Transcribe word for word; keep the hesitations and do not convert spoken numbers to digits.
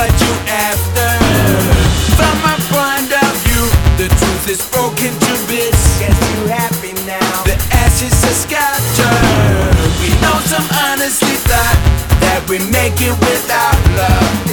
what you after. From my point of view, the truth is broken to bits. Guess you happy now? The ashes are scattered. We know some honestly thought that we make it without love.